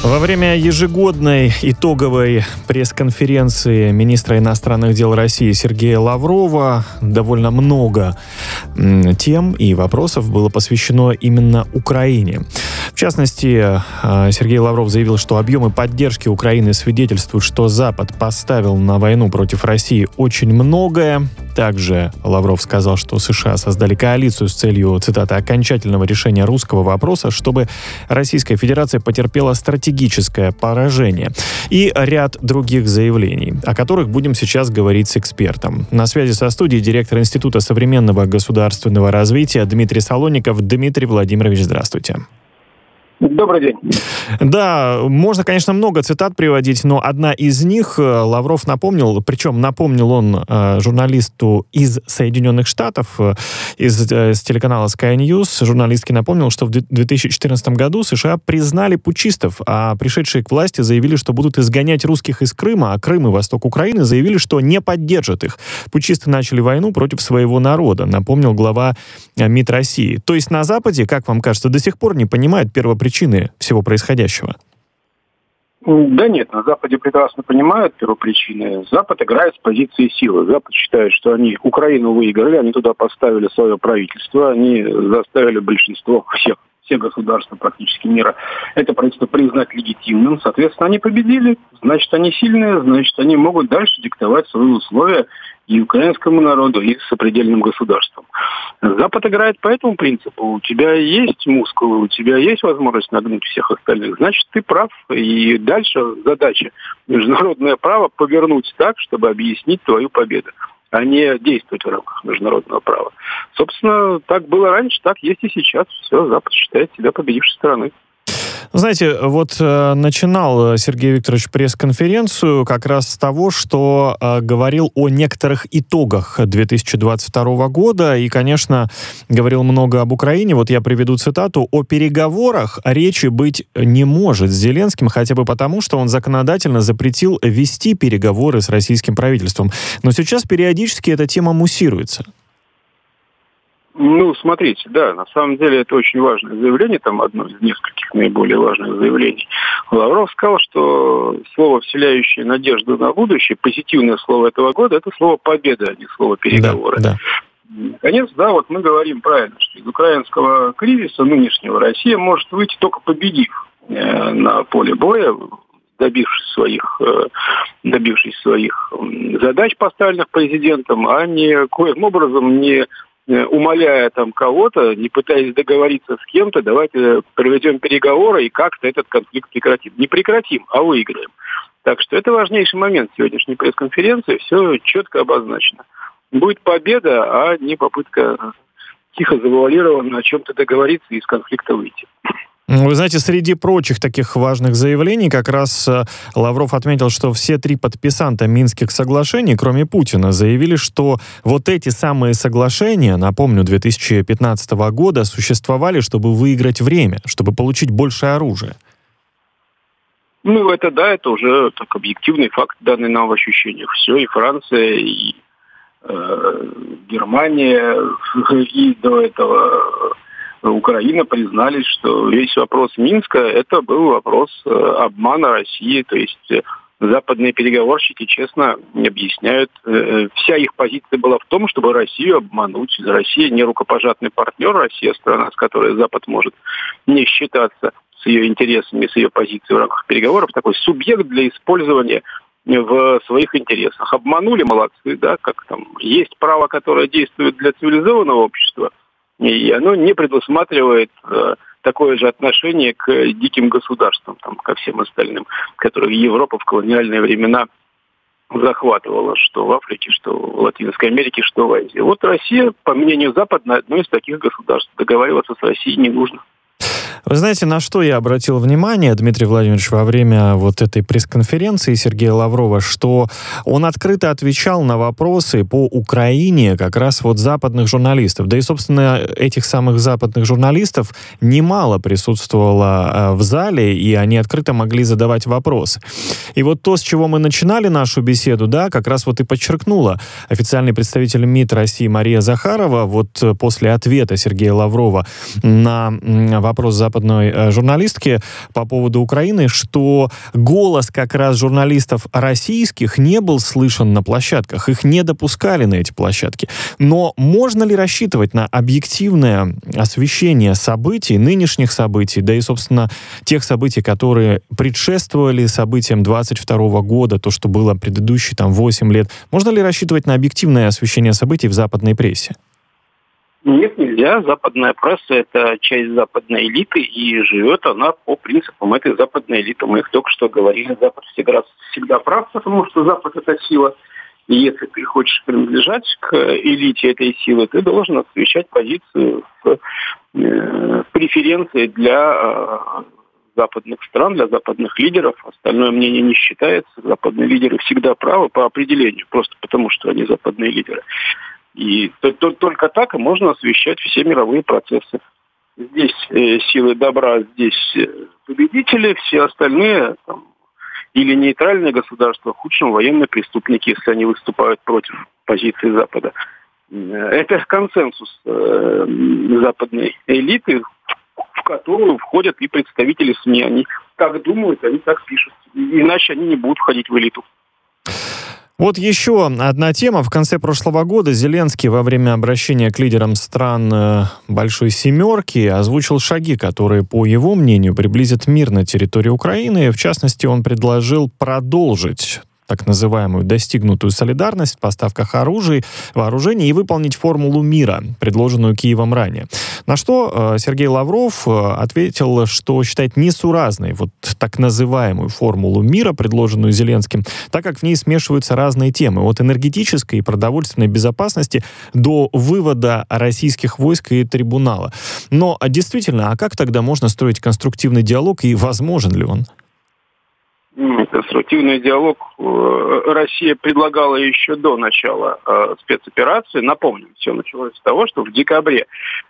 Во время ежегодной итоговой пресс-конференции министра иностранных дел России Сергея Лаврова довольно много тем и вопросов было посвящено именно Украине. В частности, Сергей Лавров заявил, что объемы поддержки Украины свидетельствуют, что Запад поставил на войну против России очень многое. Также Лавров сказал, что США создали коалицию с целью, цитата, «окончательного решения русского вопроса, чтобы Российская Федерация потерпела стратегическое поражение». И ряд других заявлений, о которых будем сейчас говорить с экспертом. На связи со студией директор Института современного государственного развития Дмитрий Солонников. Дмитрий Владимирович, здравствуйте. Добрый день. Да, можно, конечно, много цитат приводить, но одна из них Лавров напомнил, причем напомнил он журналисту из Соединенных Штатов, с телеканала Sky News, журналистке напомнил, что в 2014 году США признали путчистов, а пришедшие к власти заявили, что будут изгонять русских из Крыма, а Крым и восток Украины заявили, что не поддержат их. Путчисты начали войну против своего народа, напомнил глава МИД России. То есть на Западе, как вам кажется, до сих пор не понимают первопричины всего происходящего? Да нет, на Западе прекрасно понимают первопричины. Запад играет с позиции силы. Запад считает, что они Украину выиграли, они туда поставили свое правительство, они заставили большинство всех государств практически мира это правительство признать легитимным. Соответственно, они победили, значит, они сильные, значит, они могут дальше диктовать свои условия и украинскому народу, и сопредельным государствам. Запад играет по этому принципу. У тебя есть мускулы, у тебя есть возможность нагнуть всех остальных, значит, ты прав. И дальше задача международное право повернуть так, чтобы объяснить твою победу, а не действовать в рамках международного права. Собственно, так было раньше, так есть и сейчас. Все, Запад считает себя победившей стороной. Знаете, вот начинал Сергей Викторович пресс-конференцию как раз с того, что говорил о некоторых итогах 2022 года и, конечно, говорил много об Украине. Вот я приведу цитату. «О переговорах речи быть не может с Зеленским, хотя бы потому, что он законодательно запретил вести переговоры с российским правительством. Но сейчас периодически эта тема муссируется». Ну, смотрите, да, на самом деле это очень важное заявление, там одно из нескольких наиболее важных заявлений. Лавров сказал, что слово, вселяющее надежду на будущее, позитивное слово этого года, это слово «победа», а не слово «переговоры». Да. Наконец, да, вот мы говорим правильно, что из украинского кризиса нынешнего Россия может выйти только победив на поле боя, добившись своих задач, поставленных президентом, а никоим образом не умоляя там кого-то, не пытаясь договориться с кем-то, давайте проведем переговоры и как-то этот конфликт прекратим. Не прекратим, а выиграем. Так что это важнейший момент сегодняшней пресс-конференции. Все четко обозначено. Будет победа, а не попытка тихо завуалированно о чем-то договориться и из конфликта выйти. Вы знаете, среди прочих таких важных заявлений как раз Лавров отметил, что все три подписанта Минских соглашений, кроме Путина, заявили, что вот эти самые соглашения, напомню, 2015 года, существовали, чтобы выиграть время, чтобы получить больше оружия. Ну, это да, это уже так объективный факт, данный нам в ощущениях. Все, и Франция, и Германия, и до этого Украина признали, что весь вопрос Минска – это был вопрос обмана России. То есть западные переговорщики честно объясняют, вся их позиция была в том, чтобы Россию обмануть. Россия не рукопожатный партнер, Россия страна, с которой Запад может не считаться с ее интересами, с ее позицией в рамках переговоров, такой субъект для использования в своих интересах. Обманули, молодцы, да, как там есть право, которое действует для цивилизованного общества, и оно не предусматривает такое же отношение к диким государствам, там, ко всем остальным, которые Европа в колониальные времена захватывала, что в Африке, что в Латинской Америке, что в Азии. Вот Россия, по мнению Запада, одно из таких государств. Договариваться с Россией не нужно. Вы знаете, на что я обратил внимание, Дмитрий Владимирович, во время вот этой пресс-конференции Сергея Лаврова, что он открыто отвечал на вопросы по Украине как раз вот западных журналистов. Да и, собственно, этих самых западных журналистов немало присутствовало в зале, и они открыто могли задавать вопросы. И вот то, с чего мы начинали нашу беседу, да, как раз вот и подчеркнула официальный представитель МИД России Мария Захарова, вот после ответа Сергея Лаврова на вопрос западных западной журналистки по поводу Украины, что голос как раз журналистов российских не был слышен на площадках, их не допускали на эти площадки. Но можно ли рассчитывать на объективное освещение событий, нынешних событий, да и, собственно, тех событий, которые предшествовали событиям 22 года, то, что было предыдущие 8 лет? Можно ли рассчитывать на объективное освещение событий в западной прессе? Нет, нельзя. Западная пресса – это часть западной элиты, и живет она по принципам этой западной элиты. Мы их только что говорили, Запад всегда прав, потому что Запад – это сила. И если ты хочешь принадлежать к элите этой силы, ты должен освещать позицию преференции для западных стран, для западных лидеров. Остальное мнение не считается. Западные лидеры всегда правы по определению, просто потому что они западные лидеры. И только так и можно освещать все мировые процессы. Здесь силы добра, здесь победители, все остальные или нейтральные государства, в худшем военные преступники, если они выступают против позиции Запада. Это консенсус западной элиты, в которую входят и представители СМИ. Они так думают, они так пишут. Иначе они не будут входить в элиту. Вот еще одна тема. В конце прошлого года Зеленский во время обращения к лидерам стран Большой Семерки озвучил шаги, которые, по его мнению, приблизят мир на территории Украины. В частности, он предложил продолжить так называемую достигнутую солидарность в поставках вооружений и выполнить формулу мира, предложенную Киевом ранее. На что Сергей Лавров ответил, что считает несуразной так называемую формулу мира, предложенную Зеленским, так как в ней смешиваются разные темы, от энергетической и продовольственной безопасности до вывода российских войск и трибунала. Но действительно, а как тогда можно строить конструктивный диалог и возможен ли он? Конструктивный диалог Россия предлагала еще до начала спецоперации. Напомню, все началось с того, что в декабре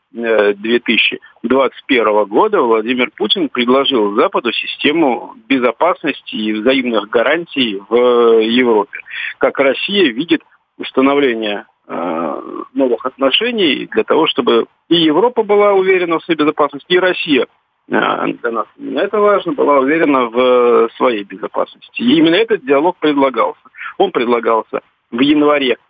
2021 года Владимир Путин предложил Западу систему безопасности и взаимных гарантий в Европе. Как Россия видит установление новых отношений для того, чтобы и Европа была уверена в своей безопасности, и Россия, для нас именно это важно, была уверена в своей безопасности. И именно этот диалог предлагался. Он предлагался в январе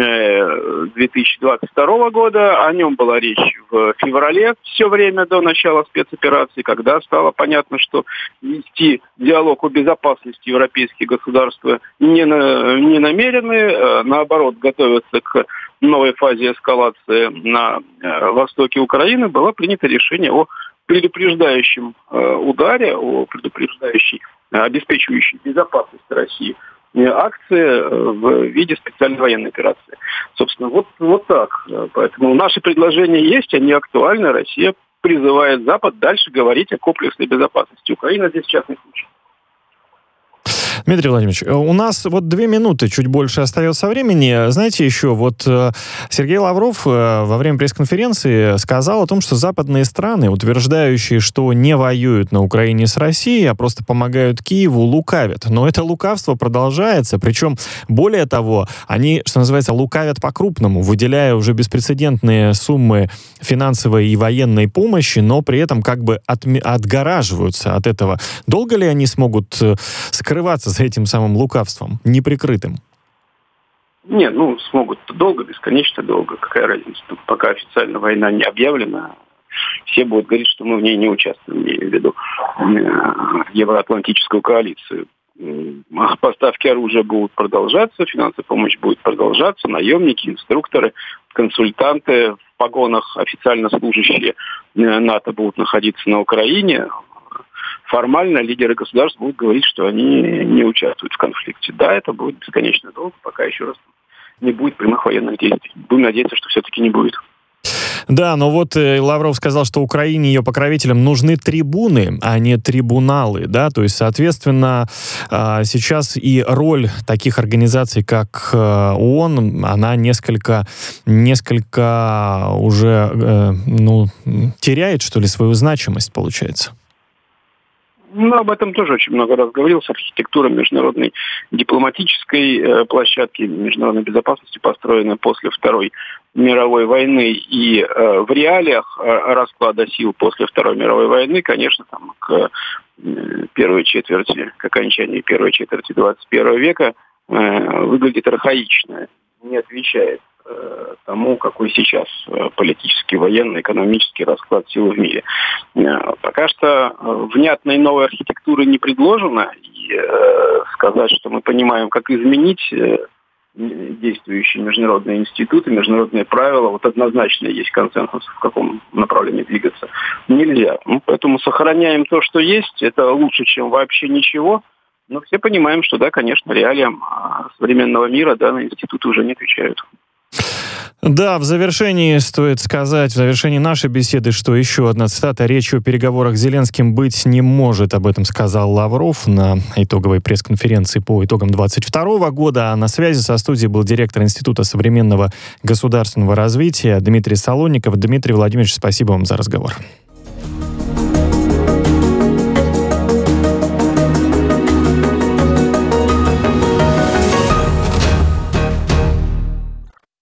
2022 года, о нем была речь в феврале, все время до начала спецоперации, когда стало понятно, что вести диалог о безопасности европейские государства не намерены, наоборот, готовятся к новой фазе эскалации на востоке Украины, было принято решение о предупреждающем ударе, о предупреждающей, обеспечивающей безопасность России акции в виде специальной военной операции. Собственно, вот так. Поэтому наши предложения есть, они актуальны. Россия призывает Запад дальше говорить о комплексной безопасности. Украина здесь частный случай. Дмитрий Владимирович, у нас 2 минуты, чуть больше остается времени. Знаете, еще Сергей Лавров во время пресс-конференции сказал о том, что западные страны, утверждающие, что не воюют на Украине с Россией, а просто помогают Киеву, лукавят. Но это лукавство продолжается, причем, более того, они, что называется, лукавят по-крупному, выделяя уже беспрецедентные суммы финансовой и военной помощи, но при этом как бы отгораживаются от этого. Долго ли они смогут скрываться за этим самым лукавством, неприкрытым? Нет, смогут долго, бесконечно долго. Какая разница? Тут пока официально война не объявлена, все будут говорить, что мы в ней не участвуем, имею в виду Евроатлантическую коалицию. Поставки оружия будут продолжаться, финансовая помощь будет продолжаться, наемники, инструкторы, консультанты в погонах, официально служащие НАТО будут находиться на Украине. Формально лидеры государств будут говорить, что они не участвуют в конфликте. Да, это будет бесконечно долго, пока еще раз не будет прямых военных действий. Будем надеяться, что все-таки не будет. Да, но Лавров сказал, что Украине и ее покровителям нужны трибуны, а не трибуналы, да, то есть, соответственно, сейчас и роль таких организаций, как ООН, она несколько уже, теряет, что ли, свою значимость, получается. Ну, об этом тоже очень много раз говорилось. Архитектура международной дипломатической площадки, международной безопасности построена после Второй мировой войны. И в реалиях расклада сил после Второй мировой войны, конечно, там, к окончанию первой четверти 21 века выглядит архаично, не отвечает тому, какой сейчас политический, военный, экономический расклад сил в мире. Пока что внятной новой архитектуры не предложено. И сказать, что мы понимаем, как изменить действующие международные институты, международные правила, вот однозначно есть консенсус, в каком направлении двигаться, нельзя. Поэтому сохраняем то, что есть. Это лучше, чем вообще ничего. Но все понимаем, что, да, конечно, реалиям современного мира данные институты уже не отвечают. Да, в завершении стоит сказать, в завершении нашей беседы, что еще одна цитата: «Речи о переговорах с Зеленским быть не может». Об этом сказал Лавров на итоговой пресс-конференции по итогам 2022 года. А на связи со студией был директор Института современного государственного развития Дмитрий Солонников. Дмитрий Владимирович, спасибо вам за разговор.